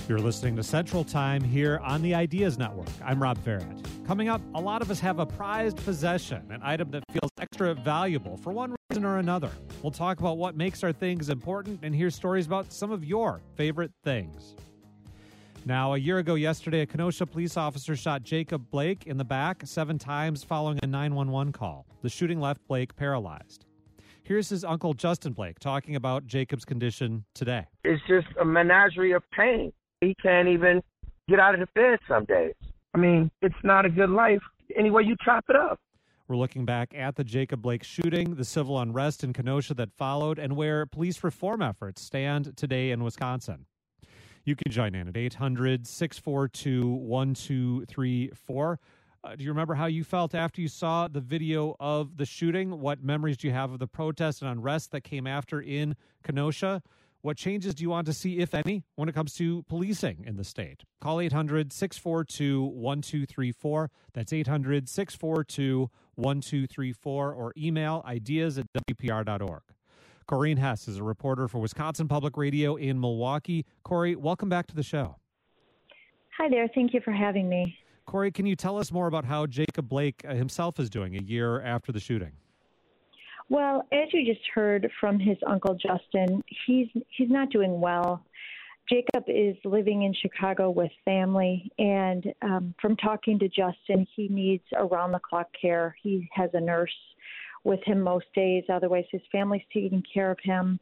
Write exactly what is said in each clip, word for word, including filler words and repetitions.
You're listening to Central Time here on the Ideas Network. I'm Rob Farrett. Coming up, a lot of us have a prized possession, an item that feels extra valuable for one reason or another. We'll talk about what makes our things important and hear stories about some of your favorite things. Now, a year ago yesterday, a Kenosha police officer shot Jacob Blake in the back seven times following a nine one one call. The shooting left Blake paralyzed. Here's his uncle, Justin Blake, talking about Jacob's condition today. It's just a menagerie of pain. He can't even get out of the bed some days. I mean, it's not a good life any way you chop it up. We're looking back at the Jacob Blake shooting, the civil unrest in Kenosha that followed, and where police reform efforts stand today in Wisconsin. You can join in at eight hundred, six four two, one two three four. Uh, do you remember how you felt after you saw the video of the shooting? What memories do you have of the protests and unrest that came after in Kenosha? What changes do you want to see, if any, when it comes to policing in the state? Call eight hundred, six four two, one two three four. That's eight hundred, six four two, one two three four, or email ideas at w p r dot org. Corrine Hess is a reporter for Wisconsin Public Radio in Milwaukee. Corey, welcome back to the show. Hi there. Thank you for having me. Corey, can you tell us more about how Jacob Blake himself is doing a year after the shooting? Well, as you just heard from his uncle Justin, he's he's not doing well. Jacob is living in Chicago with family, and um, from talking to Justin, he needs around-the-clock care. He has a nurse with him most days. Otherwise, his family's taking care of him.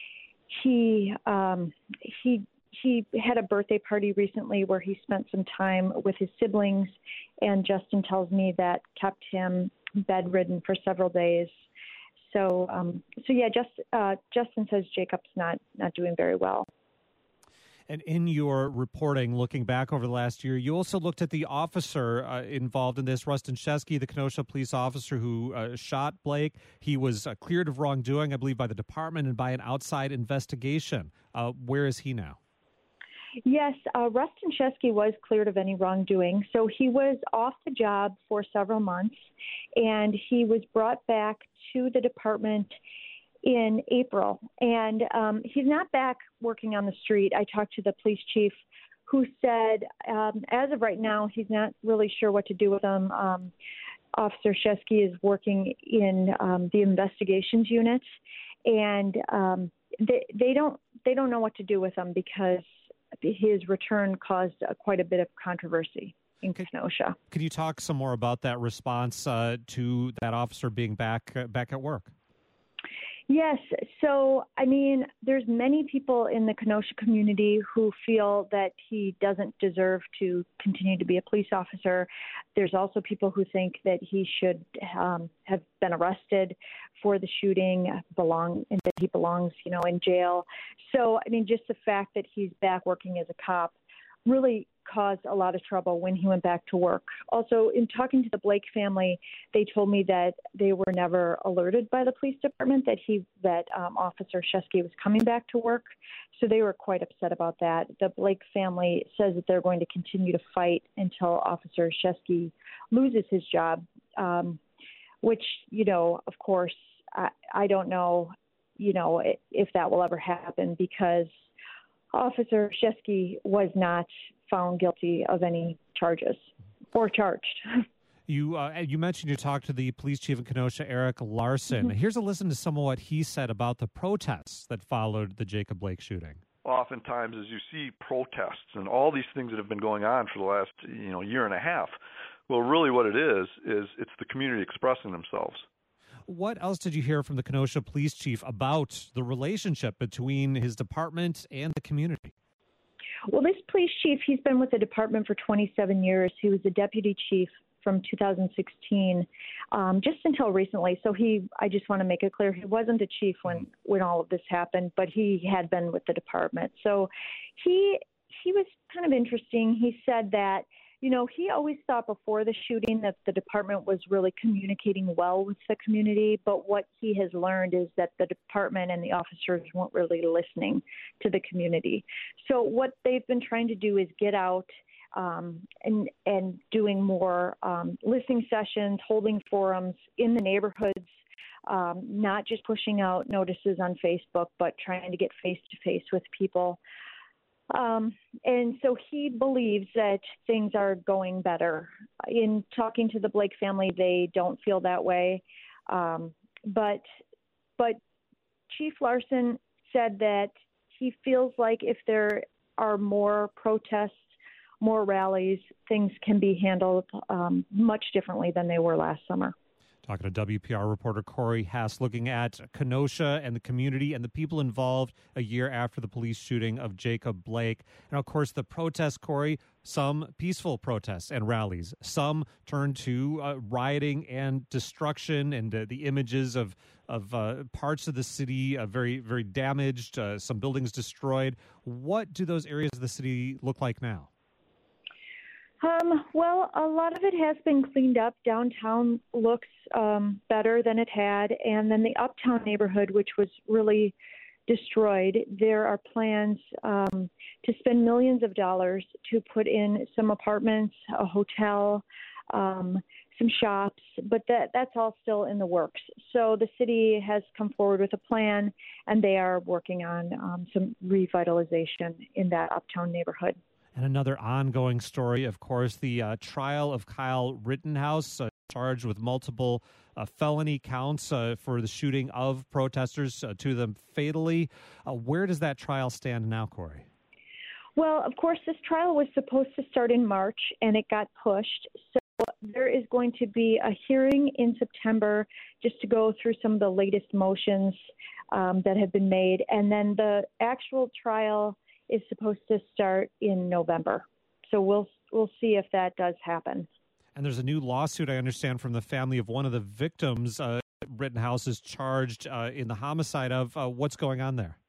He um, he he had a birthday party recently where he spent some time with his siblings, and Justin tells me that kept him bedridden for several days. So, um, so yeah, just, uh, Justin says Jacob's not, not doing very well. And in your reporting, looking back over the last year, you also looked at the officer uh, involved in this, Rustin Shesky, the Kenosha police officer who uh, shot Blake. He was uh, cleared of wrongdoing, I believe, by the department and by an outside investigation. Uh, where is he now? Yes, uh, Rustin Shesky was cleared of any wrongdoing. So he was off the job for several months, and he was brought back to the department in April. And um, he's not back working on the street. I talked to the police chief who said, um, as of right now, he's not really sure what to do with him. Um, Officer Shesky is working in um, the investigations unit, and um, they, they don't they don't know what to do with him because his return caused uh, quite a bit of controversy in Kenosha. Could you talk some more about that response uh, to that officer being back uh, back at work? Yes. So, I mean, there's many people in the Kenosha community who feel that he doesn't deserve to continue to be a police officer. There's also people who think that he should um, have been arrested for the shooting, belong, and that he belongs, you know, in jail. So, I mean, just the fact that he's back working as a cop really caused a lot of trouble when he went back to work. Also, in talking to the Blake family, they told me that they were never alerted by the police department that he that um, Officer Shesky was coming back to work. So they were quite upset about that. The Blake family says that they're going to continue to fight until Officer Shesky loses his job, um, which, you know, of course, I, I don't know, you know, if that will ever happen because Officer Shesky was not found guilty of any charges or charged. You uh, you mentioned you talked to the police chief in Kenosha, Eric Larson. Mm-hmm. Here's a listen to some of what he said about the protests that followed the Jacob Blake shooting. Oftentimes, as you see protests and all these things that have been going on for the last you know year and a half, well, really what it is is it's the community expressing themselves. What else did you hear from the Kenosha police chief about the relationship between his department and the community? Well, this police chief, he's been with the department for twenty-seven years. He was a deputy chief from two thousand sixteen, um, just until recently. So he, I just want to make it clear, he wasn't a chief when, when all of this happened, but he had been with the department. So he, he was kind of interesting. He said that, you know, he always thought before the shooting that the department was really communicating well with the community, but what he has learned is that the department and the officers weren't really listening to the community. So what they've been trying to do is get out um, and and doing more um, listening sessions, holding forums in the neighborhoods, um, not just pushing out notices on Facebook, but trying to get face-to-face with people. Um, and so he believes that things are going better. In talking to the Blake family, they don't feel that way. Um, but but Chief Larson said that he feels like if there are more protests, more rallies, things can be handled um, much differently than they were last summer. Talking to W P R reporter Corey Hess, looking at Kenosha and the community and the people involved a year after the police shooting of Jacob Blake. And, of course, the protests, Corey, some peaceful protests and rallies. Some turned to uh, rioting and destruction, and uh, the images of, of uh, parts of the city uh, very, very damaged, uh, some buildings destroyed. What do those areas of the city look like now? Um, well, a lot of it has been cleaned up. Downtown looks um, better than it had. And then the uptown neighborhood, which was really destroyed, there are plans um, to spend millions of dollars to put in some apartments, a hotel, um, some shops, but that, that's all still in the works. So the city has come forward with a plan, and they are working on um, some revitalization in that uptown neighborhood. And another ongoing story, of course, the uh, trial of Kyle Rittenhouse, uh, charged with multiple uh, felony counts uh, for the shooting of protesters, uh, two of them fatally. Uh, where does that trial stand now, Corey? Well, of course, this trial was supposed to start in March, and it got pushed. So there is going to be a hearing in September just to go through some of the latest motions um, that have been made. And then the actual trial is supposed to start in November. So we'll we'll see if that does happen. And there's a new lawsuit, I understand, from the family of one of the victims uh, Rittenhouse is charged uh, in the homicide of. Uh, what's going on there?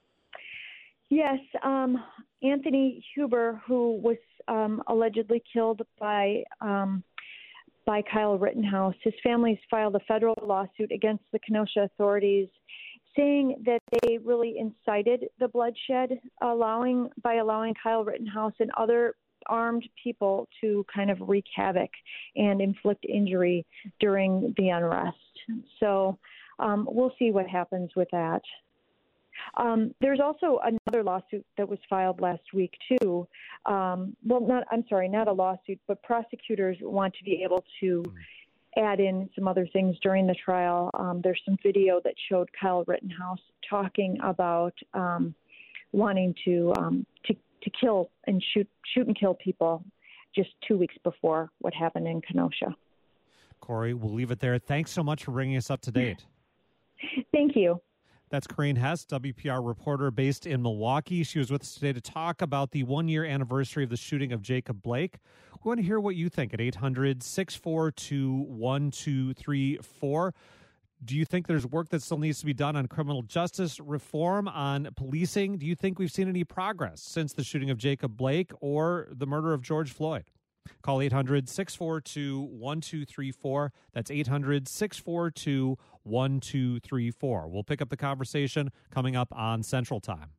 Yes, um, Anthony Huber, who was um, allegedly killed by um, by Kyle Rittenhouse, his family's filed a federal lawsuit against the Kenosha authorities, saying that they really incited the bloodshed, allowing by allowing Kyle Rittenhouse and other armed people to kind of wreak havoc and inflict injury during the unrest. So um, we'll see what happens with that. Um, there's also another lawsuit that was filed last week too. Um, well, not I'm sorry, not a lawsuit, but prosecutors want to be able to add in some other things during the trial. Um, there's some video that showed Kyle Rittenhouse talking about um, wanting to, um, to to kill and shoot shoot and kill people just two weeks before what happened in Kenosha. Corey, we'll leave it there. Thanks so much for bringing us up to date. Thank you. That's Corinne Hess, W P R reporter based in Milwaukee. She was with us today to talk about the one-year anniversary of the shooting of Jacob Blake. We want to hear what you think at eight hundred, six four two, one two three four. Do you think there's work that still needs to be done on criminal justice reform, on policing? Do you think we've seen any progress since the shooting of Jacob Blake or the murder of George Floyd? Call eight hundred, six four two, one two three four. That's eight hundred, six four two, one two three four. We'll pick up the conversation coming up on Central Time.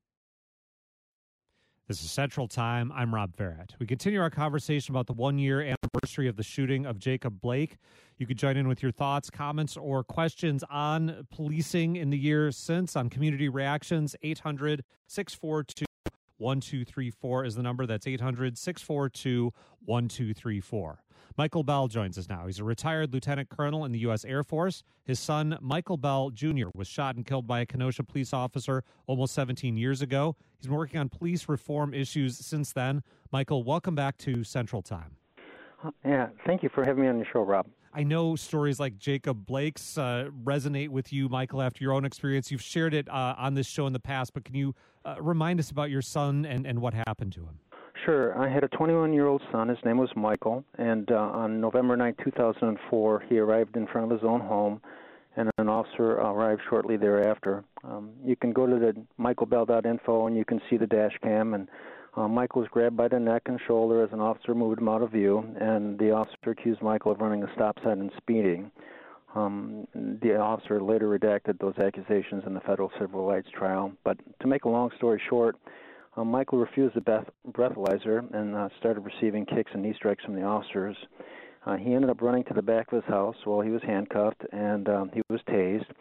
This is Central Time. I'm Rob Barrett. We continue our conversation about the one-year anniversary of the shooting of Jacob Blake. You could join in with your thoughts, comments, or questions on policing in the year since, on community reactions. eight hundred, six four two, one two three four is the number. That's eight hundred, six four two, one two three four. Michael Bell joins us now. He's a retired lieutenant colonel in the U S Air Force. His son, Michael Bell Junior, was shot and killed by a Kenosha police officer almost seventeen years ago. He's been working on police reform issues since then. Michael, welcome back to Central Time. Yeah, thank you for having me on the show, Rob. I know stories like Jacob Blake's uh, resonate with you, Michael, after your own experience. You've shared it uh, on this show in the past, but can you uh, remind us about your son and, and what happened to him? Sure. I had a twenty-one-year-old son. His name was Michael, and uh, on November ninth, two thousand four, he arrived in front of his own home, and an officer arrived shortly thereafter. Um, you can go to the michael bell dot info, and you can see the dash cam, and uh, Michael was grabbed by the neck and shoulder as an officer moved him out of view, and the officer accused Michael of running a stop sign and speeding. Um, the officer later redacted those accusations in the federal civil rights trial. But to make a long story short, uh, Michael refused the breath- breathalyzer and uh, started receiving kicks and knee strikes from the officers. Uh, he ended up running to the back of his house while he was handcuffed, and um, he was tased.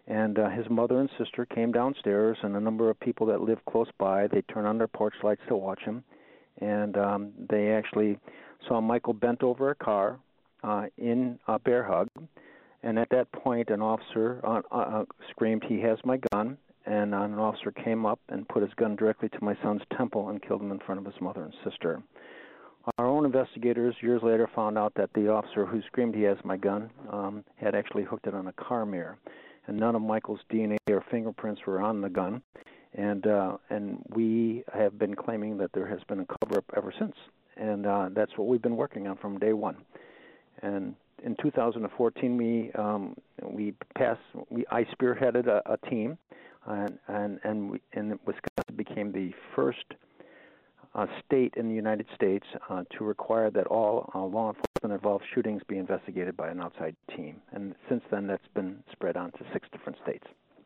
And uh, his mother and sister came downstairs, and a number of people that lived close by, they turned on their porch lights to watch him. And um, they actually saw Michael bent over a car uh, in a bear hug. And at that point, an officer uh, uh, screamed, "He has my gun." And an officer came up and put his gun directly to my son's temple and killed him in front of his mother and sister. Our own investigators years later found out that the officer who screamed, "He has my gun," um, had actually hooked it on a car mirror. And none of Michael's D N A or fingerprints were on the gun. And uh, and we have been claiming that there has been a cover-up ever since. And uh, that's what we've been working on from day one. And in two thousand fourteen, we um, we passed. We I spearheaded a, a team, and and and, we, and Wisconsin became the first uh, state in the United States uh, to require that all uh, law enforcement-involved shootings be investigated by an outside team. And since then, that's been spread on to six different states.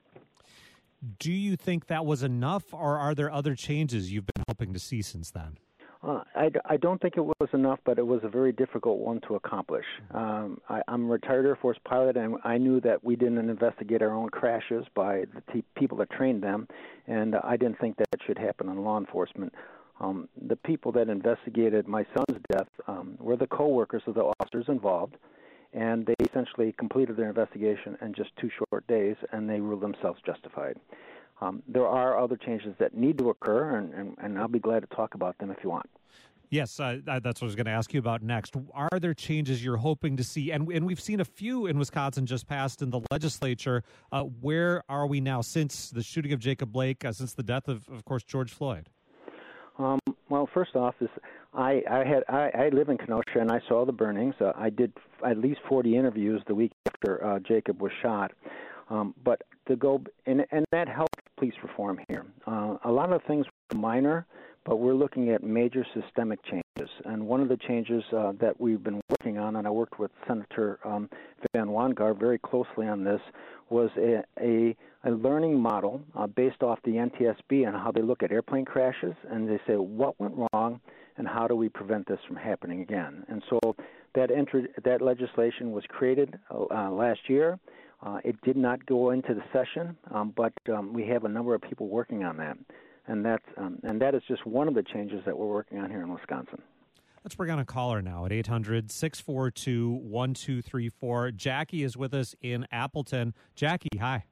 Do you think that was enough, or are there other changes you've been hoping to see since then? Uh, I, I don't think it was enough, but it was a very difficult one to accomplish. Um, I, I'm a retired Air Force pilot, and I knew that we didn't investigate our own crashes by the t- people that trained them, and I didn't think that should happen in law enforcement. Um, the people that investigated my son's death um, were the co-workers of the officers involved, and they essentially completed their investigation in just two short days, and they ruled themselves justified. Um, there are other changes that need to occur, and, and, and I'll be glad to talk about them if you want. Yes, uh, that's what I was going to ask you about next. Are there changes you're hoping to see? And, and we've seen a few in Wisconsin just passed in the legislature. Uh, where are we now since the shooting of Jacob Blake, uh, since the death of, of course, George Floyd? Um, well, first off, is I, I had I, I live in Kenosha, and I saw the burnings. Uh, I did at least forty interviews the week after uh, Jacob was shot. Um, but to go and, and that helped police reform here. Uh, a lot of things were minor, but we're looking at major systemic changes. And one of the changes uh, that we've been working on, and I worked with Senator um, Van Wangar very closely on this, was a, a, a learning model uh, based off the N T S B and how they look at airplane crashes, and they say what went wrong and how do we prevent this from happening again. And so that entered, that legislation was created uh, last year. Uh, it did not go into the session, um, but um, we have a number of people working on that, and that's um, and that is just one of the changes that we're working on here in Wisconsin. Let's bring on a caller now at eight hundred, six four two, one two three four. Jackie is with us in Appleton. Jackie, hi.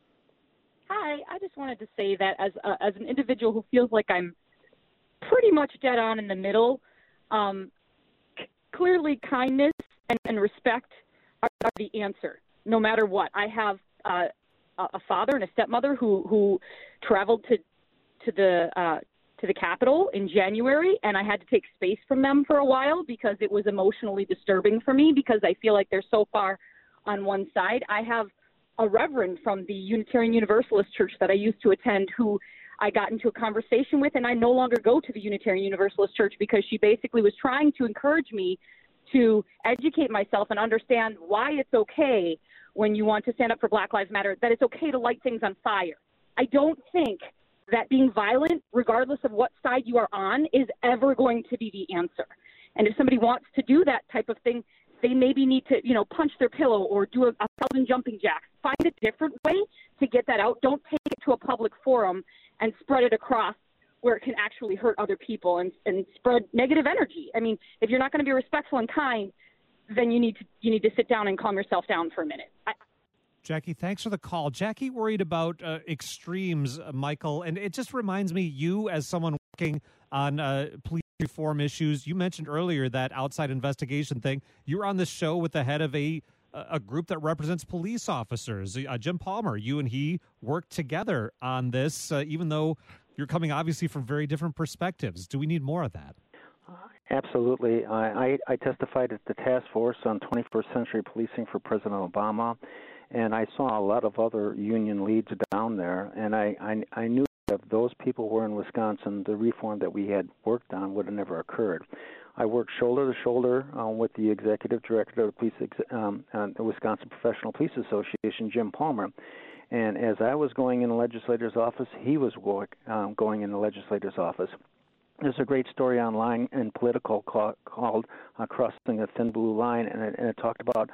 Hi. I just wanted to say that as uh, as an individual who feels like I'm pretty much dead on in the middle, um, c- clearly kindness and, and respect are, are the answer. No matter what, I have uh, a father and a stepmother who, who traveled to to the uh, to the Capitol in January, and I had to take space from them for a while because it was emotionally disturbing for me because I feel like they're so far on one side. I have a reverend from the Unitarian Universalist Church that I used to attend who I got into a conversation with, and I no longer go to the Unitarian Universalist Church because she basically was trying to encourage me to educate myself and understand why it's okay when you want to stand up for Black Lives Matter, that it's okay to light things on fire. I don't think that being violent, regardless of what side you are on, is ever going to be the answer. And if somebody wants to do that type of thing, they maybe need to, you know, punch their pillow or do a, a thousand jumping jacks. Find a different way to get that out. Don't take it to a public forum and spread it across where it can actually hurt other people and, and spread negative energy. I mean, if you're not going to be respectful and kind, then you need to you need to sit down and calm yourself down for a minute. I, Jackie, thanks for the call. Jackie worried about uh, extremes, uh, Michael, and it just reminds me, you as someone working on uh, police reform issues, you mentioned earlier that outside investigation thing. You were on the show with the head of a a group that represents police officers, uh, Jim Palmer. You and he worked together on this, uh, even though you're coming obviously from very different perspectives. Do we need more of that? Absolutely. I, I, I testified at the task force on twenty-first century policing for President Obama, and I saw a lot of other union leads down there, and I, I, I knew that if those people were in Wisconsin, the reform that we had worked on would have never occurred. I worked shoulder to shoulder uh, with the executive director of the police, ex- um, uh, the Wisconsin Professional Police Association, Jim Palmer. And as I was going in the legislator's office, he was work, um, going in the legislator's office. There's a great story online in Political call, called uh, Crossing the Thin Blue Line, and it, and it talked about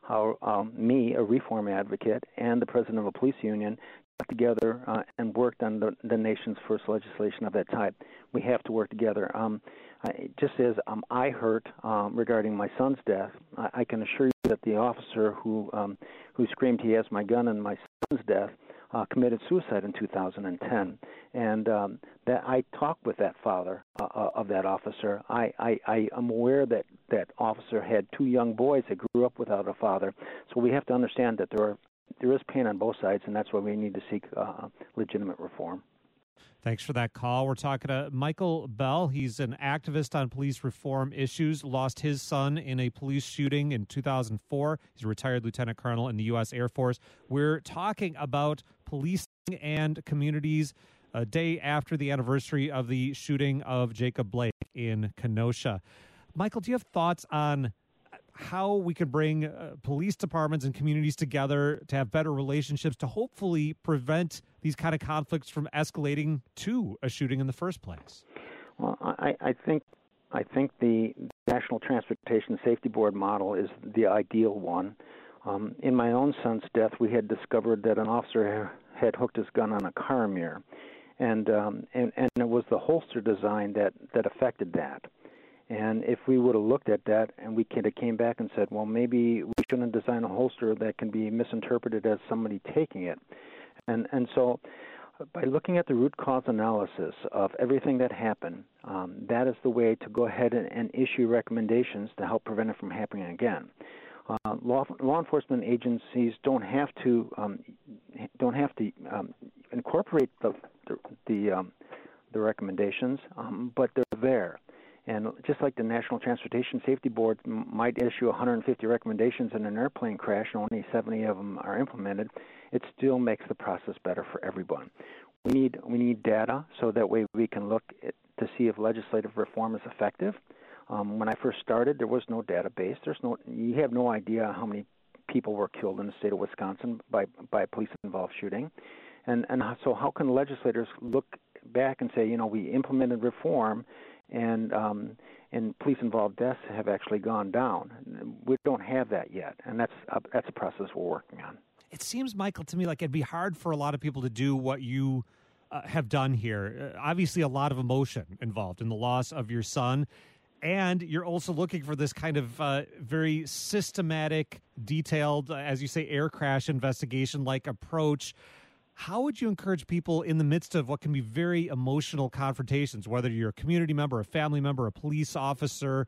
how um, me, a reform advocate, and the president of a police union got together uh, and worked on the, the nation's first legislation of that type. We have to work together. Um, I, just as um, I hurt um, regarding my son's death, I, I can assure you that the officer who um, who screamed he has my gun in my son's death uh, committed suicide in two thousand ten. And um, that I talked with that father uh, of that officer. I, I, I am aware that that officer had two young boys that grew up without a father. So we have to understand that there are there is pain on both sides, and that's why we need to seek uh, legitimate reform. Thanks for that call. We're talking to Michael Bell. He's an activist on police reform issues. Lost his son in a police shooting in two thousand four. He's a retired lieutenant colonel in the U S Air Force. We're talking about policing and communities a day after the anniversary of the shooting of Jacob Blake in Kenosha. Michael, do you have thoughts on how we can bring uh, police departments and communities together to have better relationships to hopefully prevent these kind of conflicts from escalating to a shooting in the first place? Well, I, I think I think the National Transportation Safety Board model is the ideal one. Um, in my own son's death, we had discovered that an officer had hooked his gun on a car mirror, and um, and, and it was the holster design that, that affected that. And if we would have looked at that and we kind of came back and said, well, maybe we shouldn't design a holster that can be misinterpreted as somebody taking it. And and so by looking at the root cause analysis of everything that happened, um, that is the way to go ahead and, and issue recommendations to help prevent it from happening again. Uh, law, law enforcement agencies don't have to um, don't have to um, incorporate the the the, um, the recommendations, um, but they're there. And just like the National Transportation Safety Board might issue one hundred fifty recommendations in an airplane crash and only seventy of them are implemented, it still makes the process better for everyone. We need we need data so that way we can look at, to see if legislative reform is effective. Um, when I first started, there was no database. There's no you have no idea how many people were killed in the state of Wisconsin by by a police-involved shooting, and and so how can legislators look back and say, you know, we implemented reform, and um, and police-involved deaths have actually gone down? We don't have that yet, and that's a, that's a process we're working on. It seems, Michael, to me like it'd be hard for a lot of people to do what you uh, have done here. Uh, obviously, a lot of emotion involved in the loss of your son, and you're also looking for this kind of uh, very systematic, detailed, uh, as you say, air crash investigation-like approach. How would you encourage people in the midst of what can be very emotional confrontations, whether you're a community member, a family member, a police officer,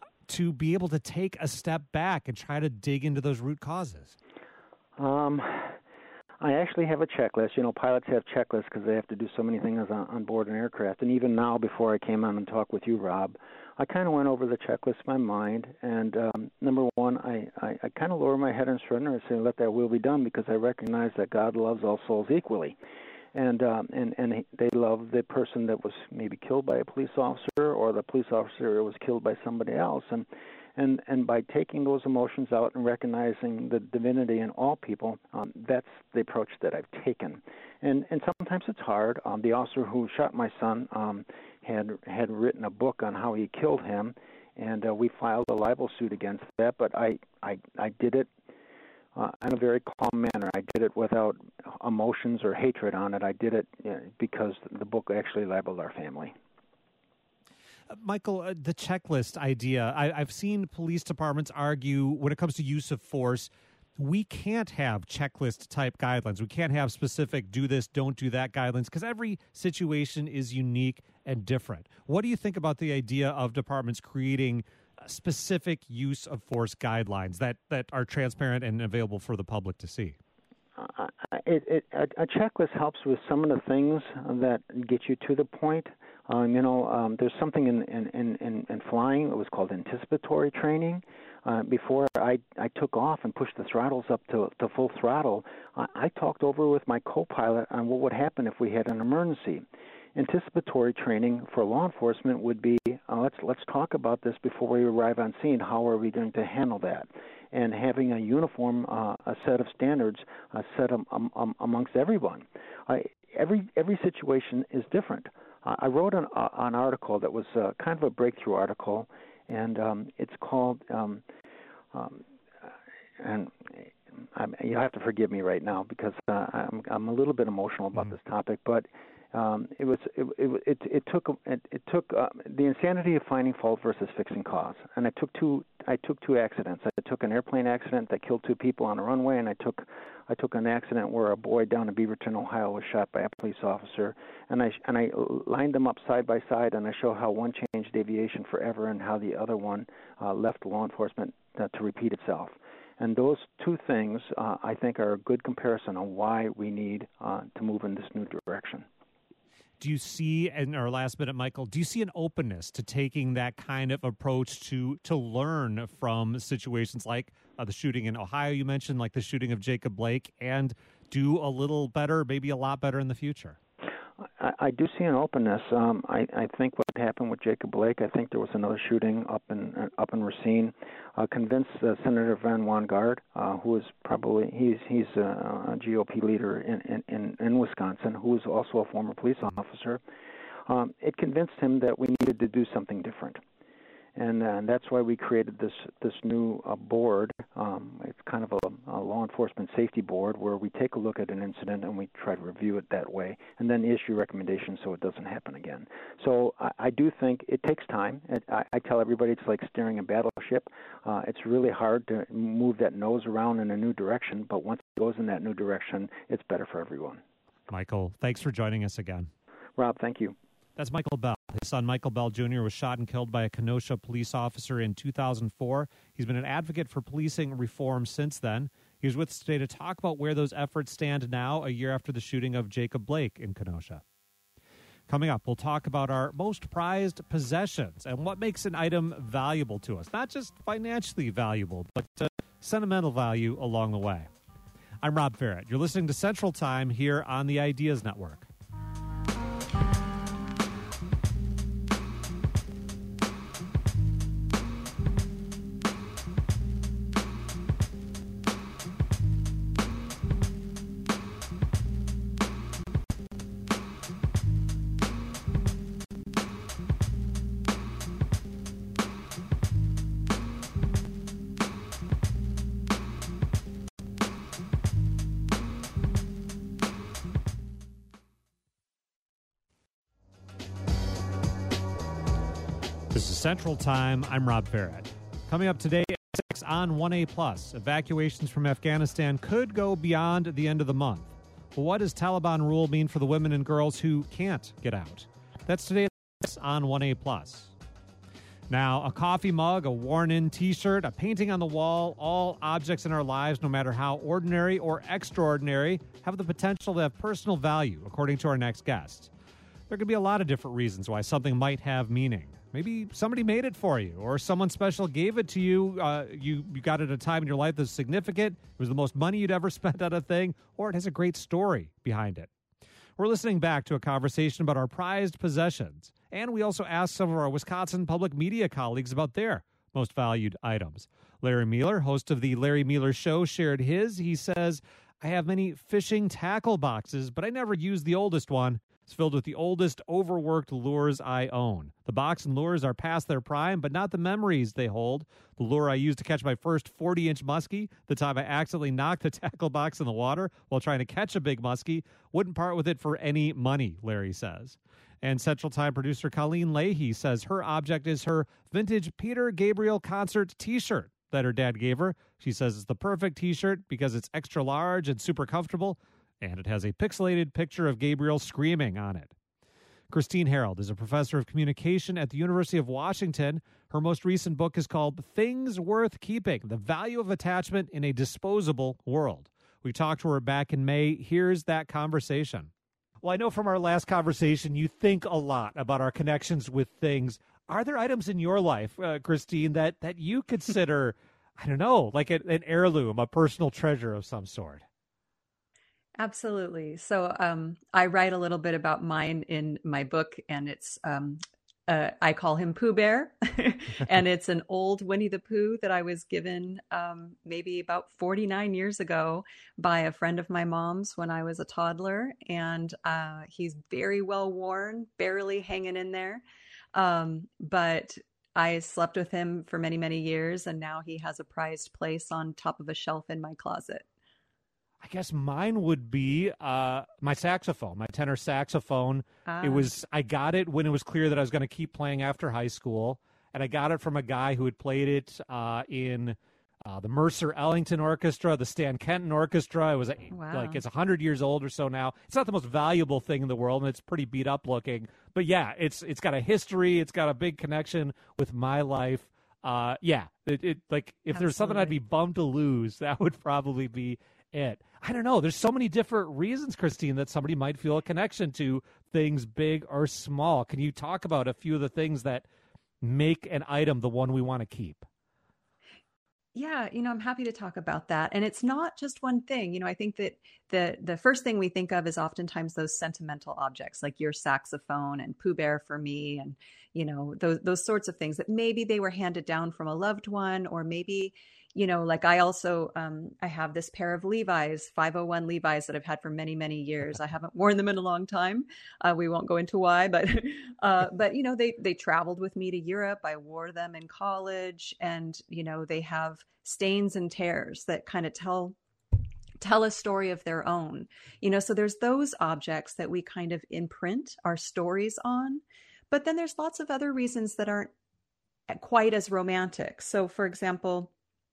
to be able to take a step back and try to dig into those root causes? Um, I actually have a checklist. You know, pilots have checklists because they have to do so many things on, on board an aircraft. And even now, before I came on and talked with you, Rob, I kind of went over the checklist in my mind. And um, number one, I, I, I kind of lower my head and surrender and say, let that will be done, because I recognize that God loves all souls equally. And um, and and they love the person that was maybe killed by a police officer, or the police officer was killed by somebody else. And And and by taking those emotions out and recognizing the divinity in all people, um, that's the approach that I've taken. And and sometimes it's hard. Um, the officer who shot my son um, had had written a book on how he killed him, and uh, we filed a libel suit against that. But I I, I did it uh, in a very calm manner. I did it without emotions or hatred on it. I did it uh, because the book actually libeled our family. Michael, uh, the checklist idea, I, I've seen police departments argue when it comes to use of force, we can't have checklist type guidelines. We can't have specific do this, don't do that guidelines, because every situation is unique and different. What do you think about the idea of departments creating specific use of force guidelines that, that are transparent and available for the public to see? Uh, it, it, a, a checklist helps with some of the things that get you to the point. Um, you know, um, there's something in, in, in, in flying. It was called anticipatory training. Uh, before I, I took off and pushed the throttles up to, to full throttle, I, I talked over with my co-pilot on what would happen if we had an emergency. Anticipatory training for law enforcement would be, uh, let's let's talk about this before we arrive on scene. How are we going to handle that? And having a uniform, uh, a set of standards uh, set um, um, amongst everyone. Uh, every every situation is different. Uh, I wrote an, uh, an article that was uh, kind of a breakthrough article, and um, it's called um, um, and I'm, you'll have to forgive me right now because uh, I'm I'm a little bit emotional about mm-hmm. this topic, but um, it was it it it, it took it, it took uh, the insanity of finding fault versus fixing cause, and I took two I took two accidents. I took an airplane accident that killed two people on a runway, and I took I took an accident where a boy down in Beaverton, Ohio, was shot by a police officer, and I and I lined them up side by side, and I show how one changed aviation forever, and how the other one uh, left law enforcement uh, to repeat itself. And those two things, uh, I think, are a good comparison on why we need uh, to move in this new direction. Do you see, in our last minute, Michael, do you see an openness to taking that kind of approach to to learn from situations like uh, the shooting in Ohio you mentioned, like the shooting of Jacob Blake, and do a little better, maybe a lot better in the future? I, I do see an openness. Um, I, I think what happened with Jacob Blake, I think there was another shooting up in uh, up in Racine, uh, convinced uh, Senator Van Wanggaard, uh, who is probably he's he's a, a G O P leader in, in, in Wisconsin, who is also a former police officer. Um, it convinced him that we needed to do something different. And, uh, and that's why we created this this new uh, board. Um, it's kind of a, a law enforcement safety board where we take a look at an incident and we try to review it that way, and then issue recommendations so it doesn't happen again. So I, I do think it takes time. It, I, I tell everybody it's like steering a battleship. Uh, it's really hard to move that nose around in a new direction, but once it goes in that new direction, it's better for everyone. Michael, thanks for joining us again. Rob, thank you. That's Michael Bell. His son, Michael Bell Junior, was shot and killed by a Kenosha police officer in two thousand four. He's been an advocate for policing reform since then. He was with us today to talk about where those efforts stand now, a year after the shooting of Jacob Blake in Kenosha. Coming up, we'll talk about our most prized possessions and what makes an item valuable to us. Not just financially valuable, but uh, sentimental value along the way. I'm Rob Farrett. You're listening to Central Time here on the Ideas Network. This is Central Time. I'm Rob Farrett. Coming up today at six on one A plus, evacuations from Afghanistan could go beyond the end of the month. But what does Taliban rule mean for the women and girls who can't get out? That's today at six on one A plus. Now, a coffee mug, a worn-in T-shirt, a painting on the wall, all objects in our lives, no matter how ordinary or extraordinary, have the potential to have personal value, according to our next guest. There could be a lot of different reasons why something might have meaning. Maybe somebody made it for you, or someone special gave it to you. Uh, you you got it at a time in your life that's significant. It was the most money you'd ever spent on a thing, or it has a great story behind it. We're listening back to a conversation about our prized possessions, and we also asked some of our Wisconsin public media colleagues about their most valued items. Larry Mueller, host of the Larry Mueller Show, shared his. He says, "I have many fishing tackle boxes, but I never use the oldest one. It's filled with the oldest, overworked lures I own. The box and lures are past their prime, but not the memories they hold. The lure I used to catch my first forty-inch muskie, the time I accidentally knocked the tackle box in the water while trying to catch a big muskie, wouldn't part with it for any money," Larry says. And Central Time producer Colleen Leahy says her object is her vintage Peter Gabriel concert T-shirt that her dad gave her. She says it's the perfect T-shirt because it's extra large and super comfortable, and it has a pixelated picture of Gabriel screaming on it. Christine Harold is a professor of communication at the University of Washington. Her most recent book is called Things Worth Keeping: The Value of Attachment in a Disposable World. We talked to her back in May. Here's that conversation. Well, I know from our last conversation you think a lot about our connections with things. Are there items in your life, uh, Christine, that, that you consider, I don't know, like a, an heirloom, a personal treasure of some sort? Absolutely. So um, I write a little bit about mine in my book, and it's um, uh, I call him Pooh Bear, and it's an old Winnie the Pooh that I was given um, maybe about forty-nine years ago by a friend of my mom's when I was a toddler, and uh, he's very well worn, barely hanging in there. Um, but I slept with him for many, many years, and now he has a prized place on top of a shelf in my closet. I guess mine would be uh, my saxophone, my tenor saxophone. Ah. It was I got it when it was clear that I was going to keep playing after high school, and I got it from a guy who had played it uh, in uh, the Mercer Ellington Orchestra, the Stan Kenton Orchestra. It was a, Wow. like it's a hundred years old or so now. It's not the most valuable thing in the world, and it's pretty beat up looking. But yeah, it's it's got a history. It's got a big connection with my life. Uh, yeah, it, it like if there's something I'd be bummed to lose, that would probably be it. I don't know. There's so many different reasons, Christine, that somebody might feel a connection to things big or small. Can you talk about a few of the things that make an item the one we want to keep? Yeah, you know, I'm happy to talk about that. And it's not just one thing. You know, I think that the the first thing we think of is oftentimes those sentimental objects, like your saxophone and Pooh Bear for me, and, you know, those those sorts of things that maybe they were handed down from a loved one, or maybe, you know, like I also, um, I have this pair of Levi's, five oh one Levi's that I've had for many, many years. I haven't worn them in a long time. Uh, we won't go into why, but, uh, but, you know, they, they traveled with me to Europe. I wore them in college, and, you know, they have stains and tears that kind of tell, tell a story of their own, you know, so there's those objects that we kind of imprint our stories on, but then there's lots of other reasons that aren't quite as romantic. So for example,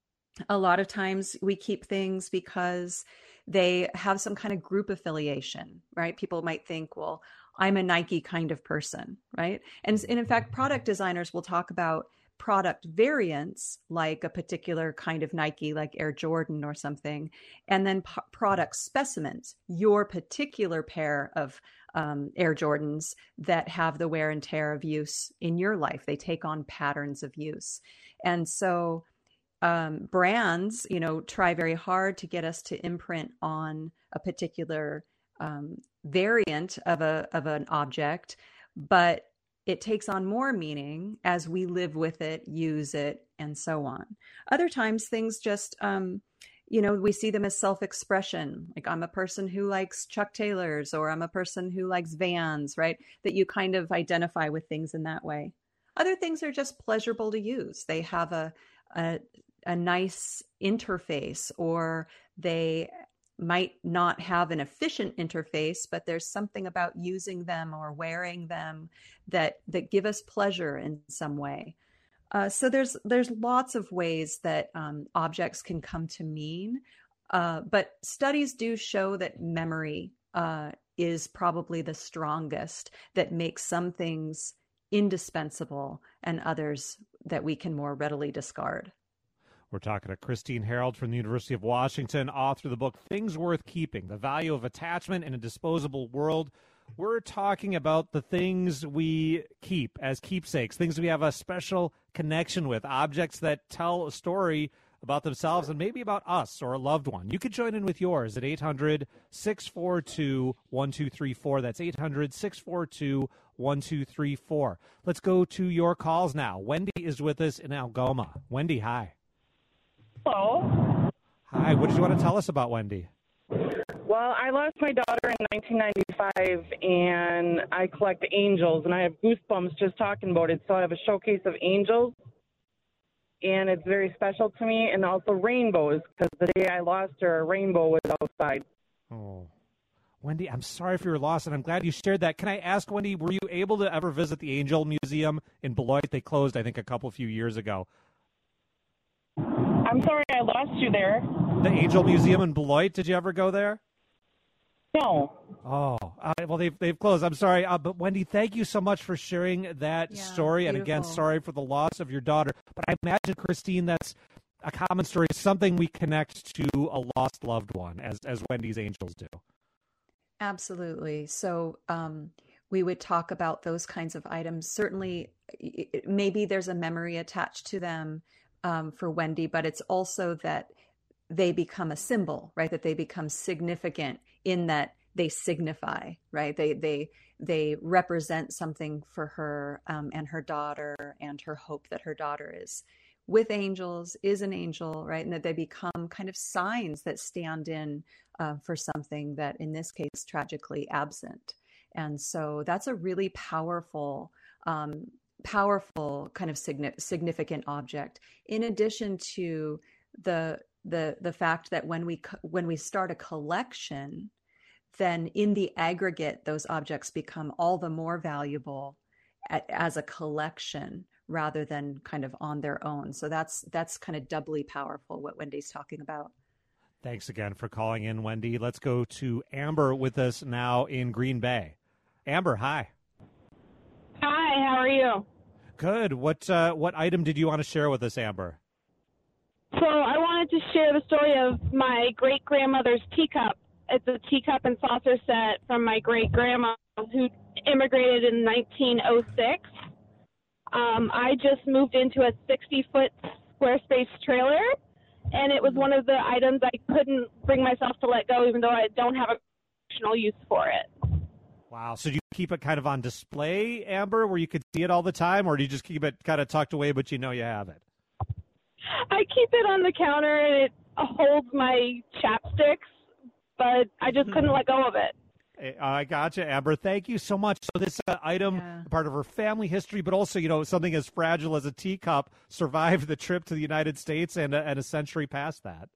a lot of times we keep things because they have some kind of group affiliation, right? People might think, well, I'm a Nike kind of person, right? And, and in fact, product designers will talk about product variants, like a particular kind of Nike, like Air Jordan or something, and then p- product specimens, your particular pair of um, Air Jordans that have the wear and tear of use in your life. They take on patterns of use. And so Um, brands, you know, try very hard to get us to imprint on a particular um, variant of a of an object, but it takes on more meaning as we live with it, use it, and so on. Other times, things just, um, you know, we see them as self-expression. Like, I'm a person who likes Chuck Taylors, or I'm a person who likes Vans, right? That you kind of identify with things in that way. Other things are just pleasurable to use. They have a a a nice interface, or they might not have an efficient interface, but there's something about using them or wearing them that that give us pleasure in some way. Uh, so there's there's lots of ways that um, objects can come to mean, uh, but studies do show that memory uh, is probably the strongest, that makes some things indispensable and others that we can more readily discard. We're talking to Christine Harold from the University of Washington, author of the book Things Worth Keeping, The Value of Attachment in a Disposable World. We're talking about the things we keep as keepsakes, things we have a special connection with, objects that tell a story about themselves and maybe about us or a loved one. You could join in with yours at eight hundred, six four two, one two three four. That's eight hundred, six four two, one two three four. Let's go to your calls now. Wendy is with us in Algoma. Wendy, hi. Hello. Hi, what did you want to tell us about Wendy? Well, I lost my daughter in nineteen ninety-five, and I collect angels, and I have goosebumps just talking about it. So I have a showcase of angels, and it's very special to me, and also rainbows, because the day I lost her, a rainbow was outside. Oh, Wendy, I'm sorry for your loss, and I'm glad you shared that. Can I ask, Wendy, were you able to ever visit the Angel Museum in Beloit? They closed, I think, a couple few years ago. I'm sorry I lost you there. The Angel Museum in Beloit, did you ever go there? No. Oh, uh, well, they've they've closed. I'm sorry. Uh, but, Wendy, thank you so much for sharing that Yeah, story. And again, beautiful. sorry for the loss of your daughter. But I imagine, Christine, that's a common story, something we connect to a lost loved one, as, as Wendy's angels do. Absolutely. So um, we would talk about those kinds of items. Certainly, it- maybe there's a memory attached to them um, for Wendy, but it's also that they become a symbol, right? That they become significant in that they signify, right? They they they represent something for her um, and her daughter, and her hope that her daughter is with angels, is an angel, right? And that they become kind of signs that stand in uh, for something that, in this case, tragically absent. And so that's a really powerful um, powerful kind of significant object, in addition to the the the fact that when we when we start a collection, then in the aggregate those objects become all the more valuable as a collection rather than kind of on their own. So that's that's kind of doubly powerful what Wendy's talking about. Thanks again for calling in, Wendy. Let's go to Amber with us now in Green Bay. Amber, hi. Hi, how are you? Good. What uh, what item did you want to share with us, Amber? So I wanted to share the story of my great-grandmother's teacup. It's a teacup and saucer set from my great-grandma who immigrated in nineteen oh six. Um, I just moved into a sixty-foot Squarespace trailer, and it was one of the items I couldn't bring myself to let go, even though I don't have a functional use for it. Wow. So do you keep it kind of on display, Amber, where you could see it all the time, or do you just keep it kind of tucked away, but you know you have it? I keep it on the counter, and it holds my chapsticks, but I just couldn't let go of it. I gotcha, Amber. Thank you so much. So this uh, item, yeah. part of her family history, but also, you know, something as fragile as a teacup survived the trip to the United States and, uh, and a century past that.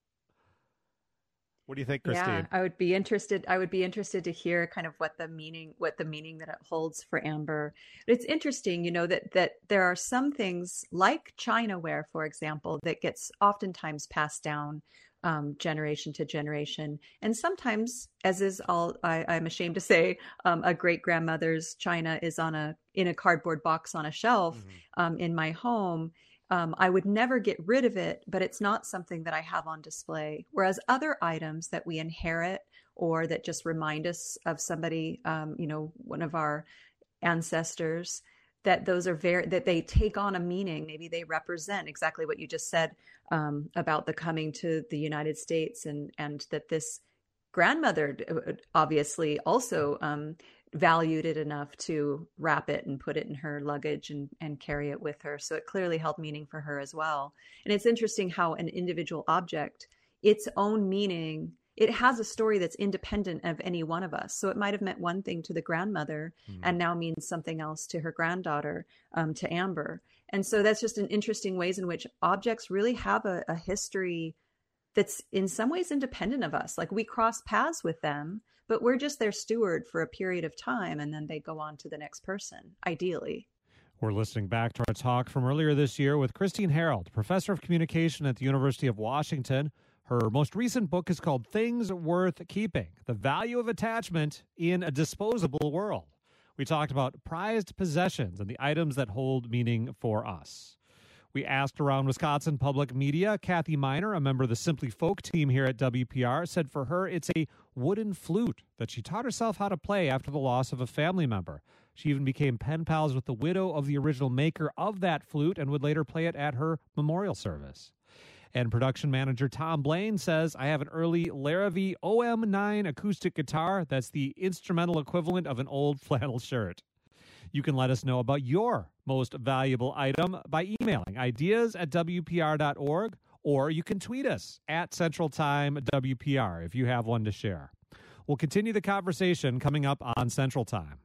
What do you think, Christine? Yeah, I would be interested. I would be interested to hear kind of what the meaning, what the meaning that it holds for Amber. But it's interesting, you know, that that there are some things like Chinaware, for example, that gets oftentimes passed down um, generation to generation, and sometimes, as is all I, I'm ashamed to say, um, a great grandmother's china is on a in a cardboard box on a shelf mm-hmm. um, in my home. Um, I would never get rid of it, but it's not something that I have on display. Whereas other items that we inherit or that just remind us of somebody, um, you know, one of our ancestors, that those are very, that they take on a meaning. Maybe they represent exactly what you just said um, about the coming to the United States, and, and that this grandmother obviously also um, valued it enough to wrap it and put it in her luggage and, and carry it with her. So it clearly held meaning for her as well. And it's interesting how an individual object, its own meaning, it has a story that's independent of any one of us. So it might have meant one thing to the grandmother mm. and now means something else to her granddaughter, um, to Amber. And so that's just an interesting ways in which objects really have a, a history that's in some ways independent of us. Like we cross paths with them, but we're just their steward for a period of time, and then they go on to the next person, ideally. We're listening back to our talk from earlier this year with Christine Harold, professor of communication at the University of Washington. Her most recent book is called Things Worth Keeping: The Value of Attachment in a Disposable World. We talked about prized possessions and the items that hold meaning for us. We asked around Wisconsin public media. Kathy Miner, a member of the Simply Folk team here at W P R, said for her it's a wooden flute that she taught herself how to play after the loss of a family member. She even became pen pals with the widow of the original maker of that flute and would later play it at her memorial service. And production manager Tom Blaine says, I have an early Larrivee O M nine acoustic guitar that's the instrumental equivalent of an old flannel shirt. You can let us know about your most valuable item by emailing ideas at W P R dot org, or you can tweet us at Central Time W P R if you have one to share. We'll continue the conversation coming up on Central Time.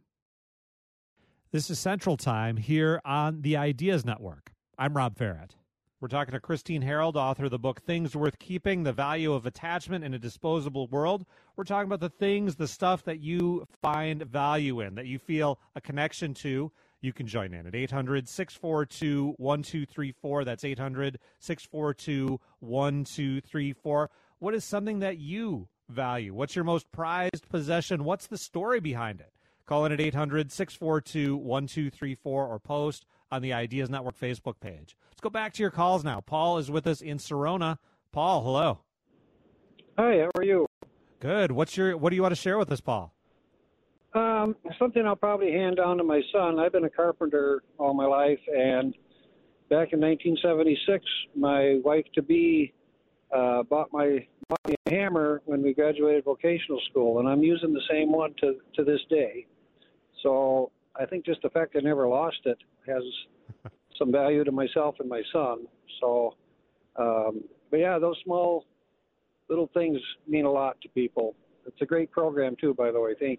This is Central Time here on the Ideas Network. I'm Rob Farrett. We're talking to Christine Harold, author of the book Things Worth Keeping: The Value of Attachment in a Disposable World. We're talking about the things, the stuff that you find value in, that you feel a connection to. You can join in at eight hundred, six four two, one two three four. That's eight hundred, six four two, one two three four. What is something that you value? What's your most prized possession? What's the story behind it? Call in at eight hundred, six four two, one two three four or post on the Ideas Network Facebook page. Let's go back to your calls now. Paul is with us in Serona. Paul, hello. Hi, how are you? Good. What's your? What do you want to share with us, Paul? Um, something I'll probably hand down to my son. I've been a carpenter all my life, and back in nineteen seventy-six, my wife-to-be uh, bought, my, bought me a hammer when we graduated vocational school, and I'm using the same one to, to this day. So I think just the fact I never lost it has some value to myself and my son. So, um, but yeah, those small little things mean a lot to people. It's a great program too, by the way. Thank you.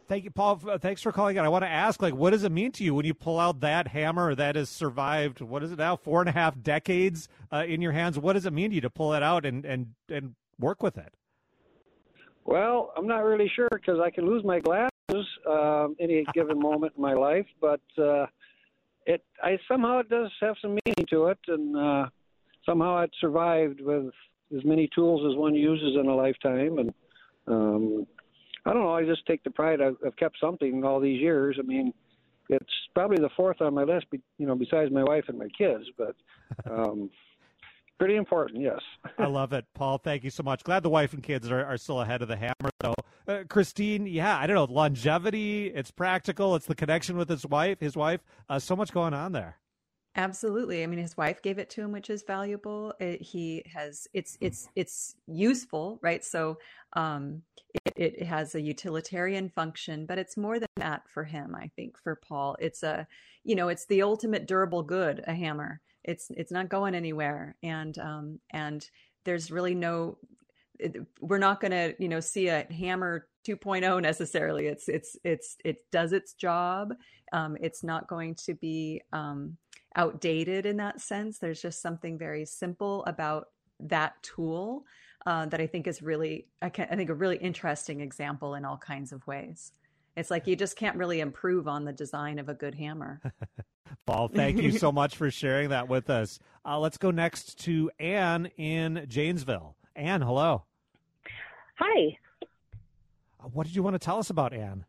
Thank you, Paul. Thanks for calling in. I want to ask, like, what does it mean to you when you pull out that hammer that has survived, what is it now, four and a half decades uh, in your hands? What does it mean to you to pull it out and, and, and work with it? Well, I'm not really sure because I can lose my glasses um, any given moment in my life, but uh, it I somehow it does have some meaning to it, and uh, somehow it survived with as many tools as one uses in a lifetime, and um, I don't know. I just take the pride. I've, I've kept something all these years. I mean, it's probably the fourth on my list, you know, besides my wife and my kids. But um, pretty important, yes. I love it, Paul. Thank you so much. Glad the wife and kids are, are still ahead of the hammer, though. Uh, Christine, yeah, I don't know, longevity. It's practical. It's the connection with his wife. His wife. Uh, so much going on there. Absolutely. I mean, his wife gave it to him, which is valuable. It, he has, it's, it's, it's useful, right? So, um, it, it has a utilitarian function, but it's more than that for him. I think for Paul, it's a, you know, it's the ultimate durable good, a hammer. It's, it's not going anywhere. And, um, and there's really no, it, we're not going to, you know, see a hammer two point oh necessarily. It's, it's, it's, it does its job. Um, it's not going to be, um, outdated in that sense. There's just something very simple about that tool uh, that I think is really, I, can, I think a really interesting example in all kinds of ways. It's like you just can't really improve on the design of a good hammer. Paul, thank you so much for sharing that with us. Uh, let's go next to Anne in Janesville. Anne, hello. Hi. Uh, what did you want to tell us about Anne?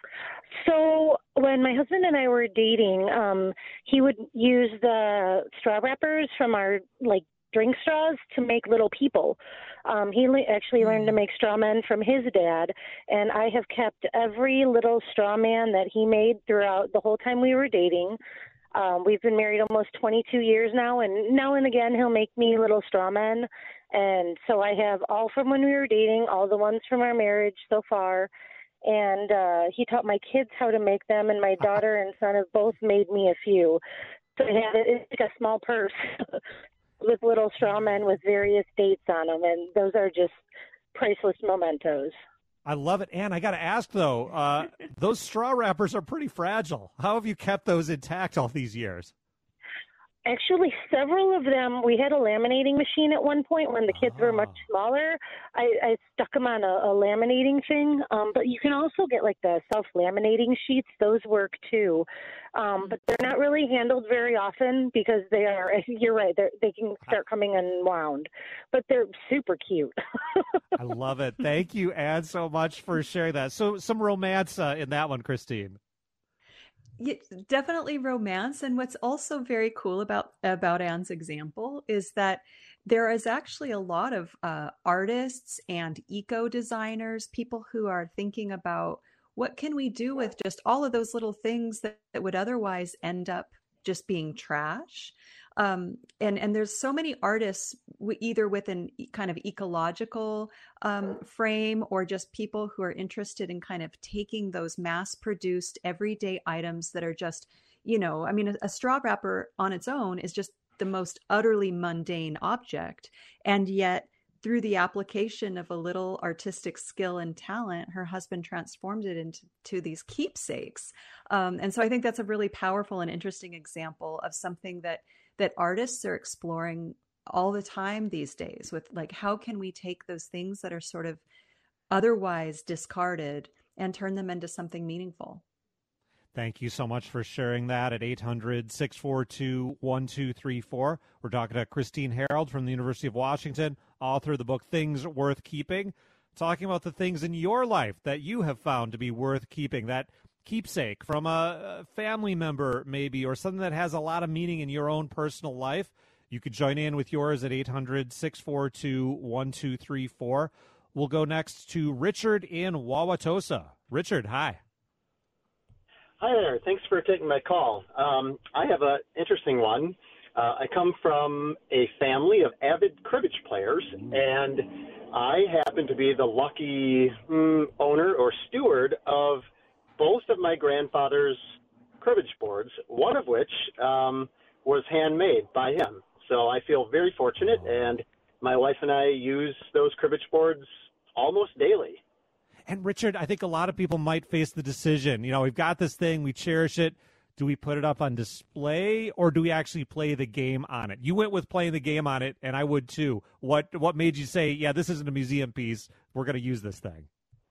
So when my husband and I were dating, um, he would use the straw wrappers from our like drink straws to make little people. Um, he le- actually learned to make straw men from his dad, and I have kept every little straw man that he made throughout the whole time we were dating. Um, we've been married almost twenty-two years now, and now and again he'll make me little straw men. And so I have all from when we were dating, all the ones from our marriage so far. And uh, he taught my kids how to make them, and my daughter and son have both made me a few. So I had it, it's like a small purse with little straw men with various dates on them, and those are just priceless mementos. I love it. Anne, I got to ask, though, uh, those straw wrappers are pretty fragile. How have you kept those intact all these years? Actually, several of them, we had a laminating machine at one point when the kids oh. were much smaller. I, I stuck them on a, a laminating thing, um, but you can also get like the self-laminating sheets. Those work too, um, but they're not really handled very often because they are, you're right, they can start coming unwound, but they're super cute. I love it. Thank you, Anne, so much for sharing that. So some romance uh, in that one, Christine. Yeah, definitely romance. And what's also very cool about about Anne's example is that there is actually a lot of uh, artists and eco designers, people who are thinking about what can we do with just all of those little things that, that would otherwise end up just being trash. Um, and, and there's so many artists w- either with an e- kind of ecological um, frame or just people who are interested in kind of taking those mass produced everyday items that are just, you know, I mean, a, a straw wrapper on its own is just the most utterly mundane object. And yet through the application of a little artistic skill and talent, her husband transformed it into to these keepsakes. Um, and so I think that's a really powerful and interesting example of something that that artists are exploring all the time these days with like, how can we take those things that are sort of otherwise discarded and turn them into something meaningful? Thank you so much for sharing that at eight hundred, six four two, one two three four. We're talking to Christine Harold from the University of Washington, author of the book Things Worth Keeping, talking about the things in your life that you have found to be worth keeping, that keepsake from a family member maybe, or something that has a lot of meaning in your own personal life. You could join in with yours at eight hundred, six four two, one two three four. We'll go next to Richard in Wauwatosa. Richard, hi. Hi there. Thanks for taking my call. Um, I have an interesting one. Uh, I come from a family of avid cribbage players, and I happen to be the lucky mm, owner or steward of both of my grandfather's cribbage boards, one of which um, was handmade by him. So I feel very fortunate, and my wife and I use those cribbage boards almost daily. And Richard, I think a lot of people might face the decision. You know, we've got this thing, we cherish it. Do we put it up on display, or do we actually play the game on it? You went with playing the game on it, and I would too. What what made you say, yeah, this isn't a museum piece, we're going to use this thing?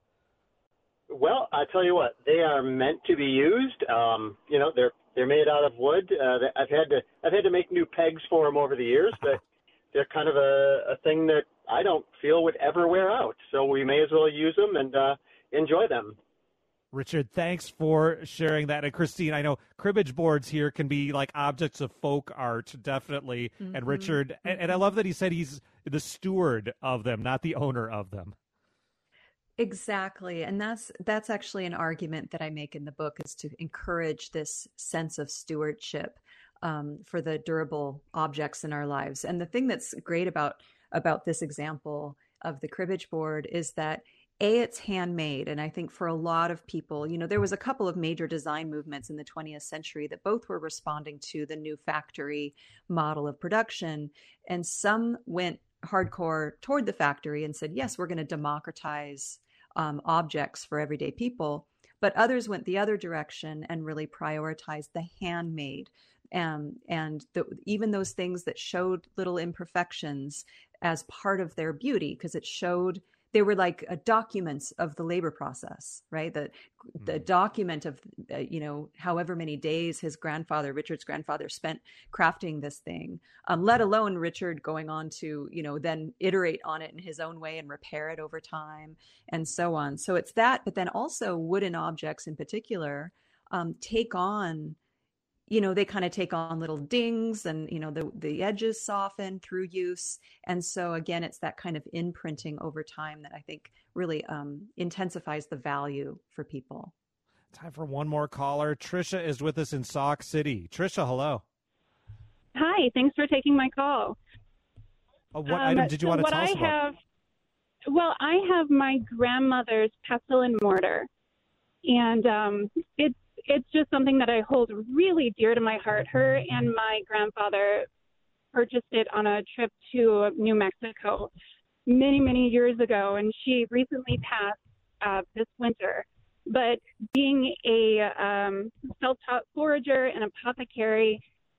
Well, I tell you what, they are meant to be used. Um, you know, they're they're made out of wood. Uh, I've had to I've had to make new pegs for them over the years, but they're kind of a, a thing that I don't feel would ever wear out. So we may as well use them and uh, enjoy them. Richard, thanks for sharing that. And Christine, I know cribbage boards here can be like objects of folk art, definitely. Mm-hmm. And Richard, mm-hmm. and, and I love that he said he's the steward of them, not the owner of them. Exactly. And that's that's actually an argument that I make in the book, is to encourage this sense of stewardship um, for the durable objects in our lives. And the thing that's great about about this example of the cribbage board is that A, it's handmade. And I think for a lot of people, you know, there was a couple of major design movements in the twentieth century that both were responding to the new factory model of production. And some went hardcore toward the factory and said, yes, we're going to democratize um, objects for everyday people. But others went the other direction and really prioritized the handmade. Um, and the, even those things that showed little imperfections as part of their beauty, because it showed they were like uh, documents of the labor process, right? The mm-hmm. the document of, uh, you know, however many days his grandfather, Richard's grandfather, spent crafting this thing, um, let alone Richard going on to, you know, then iterate on it in his own way and repair it over time and so on. So it's that, but then also wooden objects in particular um, take on, you know, they kind of take on little dings and, you know, the, the edges soften through use. And so again, it's that kind of imprinting over time that I think really um, intensifies the value for people. Time for one more caller. Tricia is with us in Sauk City. Tricia, hello. Hi, thanks for taking my call. Uh, what um, item did you so want to what tell us I about? Have, well, I have my grandmother's pestle and mortar, and um, it's It's just something that I hold really dear to my heart. Her and my grandfather purchased it on a trip to New Mexico many, many years ago, and she recently passed uh, this winter. But being a um, self-taught forager and apothecary,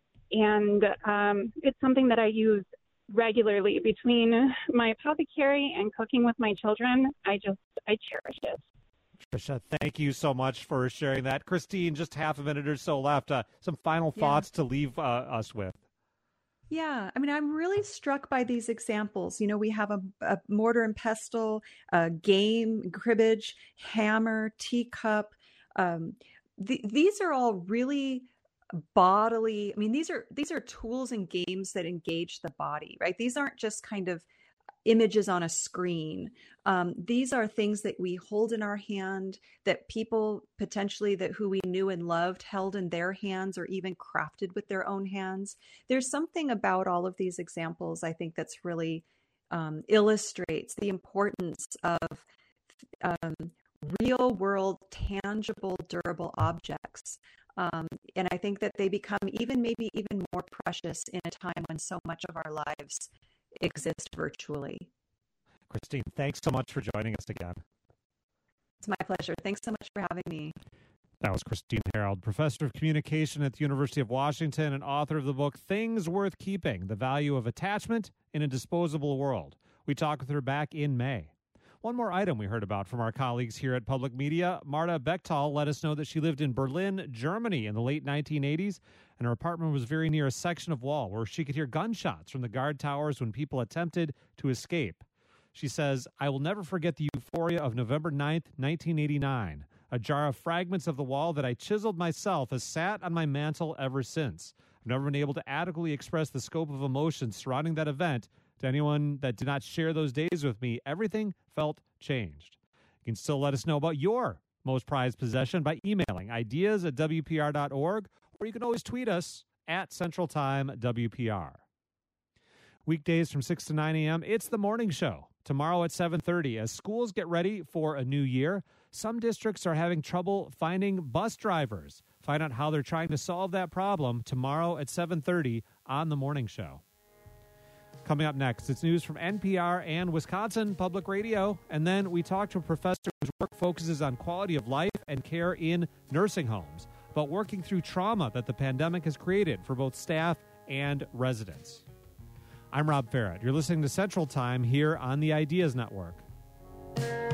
and um, it's something that I use regularly between my apothecary and cooking with my children. I just, I cherish it. Tricia, thank you so much for sharing that. Christine, just half a minute or so left. Uh, some final thoughts yeah. to leave uh, us with. Yeah, I mean, I'm really struck by these examples. You know, we have a, a mortar and pestle, a game, cribbage, hammer, teacup. Um, th- these are all really bodily. I mean, these are these are tools and games that engage the body, right? These aren't just kind of images on a screen. Um, these are things that we hold in our hand, that people potentially that who we knew and loved held in their hands or even crafted with their own hands. There's something about all of these examples, I think, that's really um, illustrates the importance of um, real world, tangible, durable objects. Um, and I think that they become even maybe even more precious in a time when so much of our lives exist virtually. Christine, thanks so much for joining us again. It's my pleasure. Thanks so much for having me. That was Christine Harold, professor of communication at the University of Washington and author of the book Things Worth Keeping, The Value of Attachment in a Disposable World. We talked with her back in May. One more item we heard about from our colleagues here at Public Media. Marta Bechtal let us know that she lived in Berlin, Germany in the late nineteen eighties, and her apartment was very near a section of wall where she could hear gunshots from the guard towers when people attempted to escape. She says, "I will never forget the euphoria of November ninth, nineteen eighty-nine. A jar of fragments of the wall that I chiseled myself has sat on my mantle ever since. I've never been able to adequately express the scope of emotions surrounding that event. To anyone that did not share those days with me, everything felt changed." You can still let us know about your most prized possession by emailing ideas at W P R dot org, or you can always tweet us at Central Time W P R. Weekdays from six to nine a.m., it's the morning show. Tomorrow at seven thirty, as schools get ready for a new year, some districts are having trouble finding bus drivers. Find out how they're trying to solve that problem tomorrow at seven thirty on the morning show. Coming up next, it's news from N P R and Wisconsin Public Radio. And then we talk to a professor whose work focuses on quality of life and care in nursing homes, about working through trauma that the pandemic has created for both staff and residents. I'm Rob Farrett. You're listening to Central Time here on the Ideas Network.